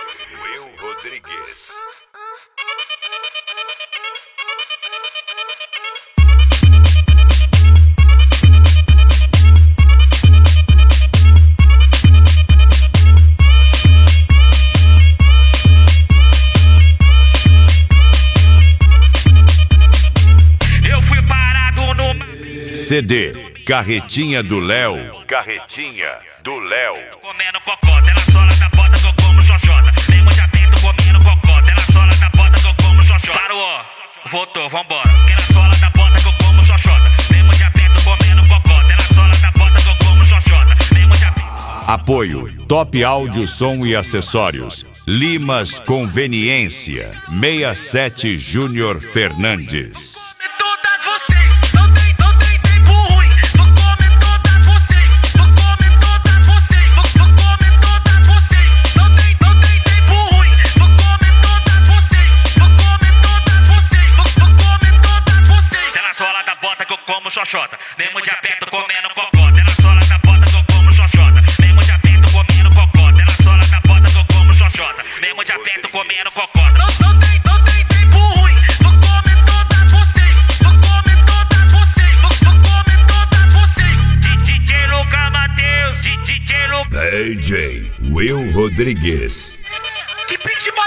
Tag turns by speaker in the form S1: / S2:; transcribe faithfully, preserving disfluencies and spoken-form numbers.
S1: Will Rodrigues.
S2: Eu fui parado no
S1: C D Carretinha do Léo. Carretinha do Léo.
S2: comendo cocota, é na sola da bota que eu como xoxota. Tem muito atento comendo cocota, é na sola da bota que eu como xoxota. Parou, voltou, vambora. Que é na sola da bota que eu como xoxota. Tem muito atento comendo cocota, é na sola da bota que eu como xoxota. Tem muito atento.
S1: Apoio Top Áudio, Som e Acessórios. Limas Conveniência. sessenta e sete Júnior Fernandes.
S2: Todas vocês, não tem, não tem tempo ruim. Vou comer todas vocês, vou comer todas vocês, vou, vou comer todas vocês. Não tem, não tem tempo ruim. Vou comer todas vocês, vou comer todas vocês, vou, vou comer todas vocês. É na sola da bota que eu como xoxota. Mesmo de aperto comendo cocota. É na sola da bota que eu como xoxota. Mesmo de aperto comendo cocota. É na sola da bota que eu como xoxota. Mesmo de aperto comendo cocota. Não, não tem, não tem tempo ruim. Vou comer todas vocês, vou comer todas vocês, vou, vou comer todas vocês. D J Lucas Mateus, D J Lucas.
S1: D J Will Rodrigues.
S2: Que beat